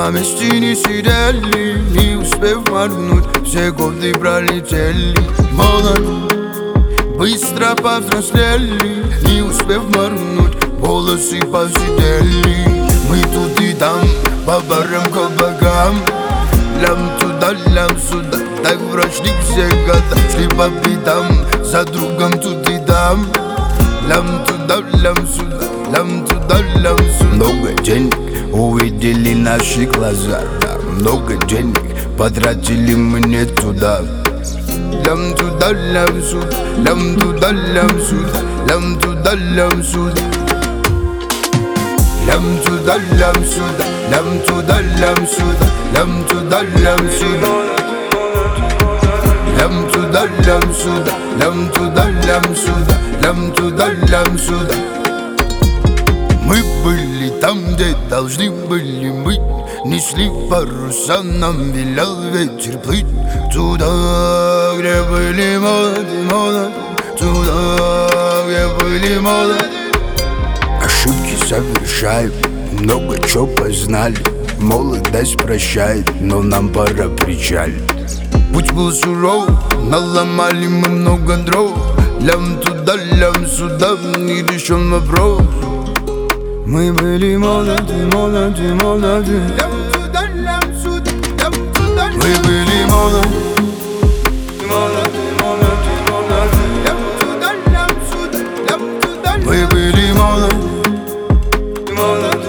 На месте не сидели, не успев моргнуть, все годы пролетели. Молод, быстро повзрослели, не успев моргнуть, волосы посидели. Мы тут и там, по барам, кабакам, лям туда, лям сюда, так прошли все года. Шли по пятам, за другом тут и там. Лям туда, лям сюда, лям туда, лям сюда. Много денег увидели наши глаза, да, много денег потратили мы не туда. Лям туда, лям сюда, лям туда, лям сюда, лям туда, лям сюда. Лям туда, лям сюда, лям туда, лям сюда, лям туда, лям сюда. Лям туда, лям сюда, лям туда, лям сюда, лям туда, лям сюда. Мы были там, где должны были быть, несли паруса, нам велел ветер плыть. Туда, где были молоды, молоды, туда, где были молоды. Ошибки совершают, много чего познали. Молодость прощает, но нам пора причалить. Путь был суров, наломали мы много дров. Лям туда, лям сюда, не решен вопрос. Мы были молоды, молоды, молоды. Лям туда, лям сюда, лям туда. Мы были молоды, молоды, молоды, молоды. Лям туда, лям сюда, лям туда. Мы были молоды, молоды.